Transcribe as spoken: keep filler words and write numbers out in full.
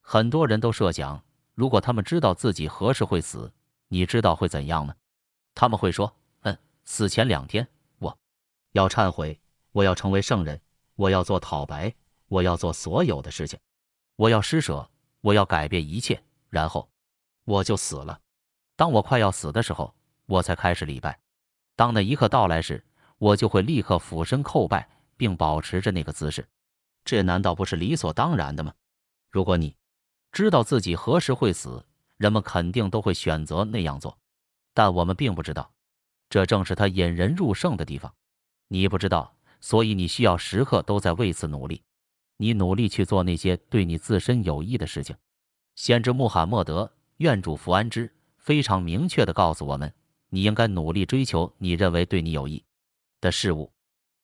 很多人都设想，如果他们知道自己何时会死，你知道会怎样吗？他们会说：嗯，死前两天，我要忏悔，我要成为圣人，我要做讨白，我要做所有的事情，我要施舍，我要改变一切，然后我就死了。当我快要死的时候，我才开始礼拜。当那一刻到来时，我就会立刻俯身叩拜，并保持着那个姿势。这难道不是理所当然的吗？如果你知道自己何时会死，人们肯定都会选择那样做。但我们并不知道，这正是他引人入胜的地方。你不知道，所以你需要时刻都在为此努力。你努力去做那些对你自身有益的事情。先知穆罕默德，愿主福安之，非常明确地告诉我们，你应该努力追求你认为对你有益的事物。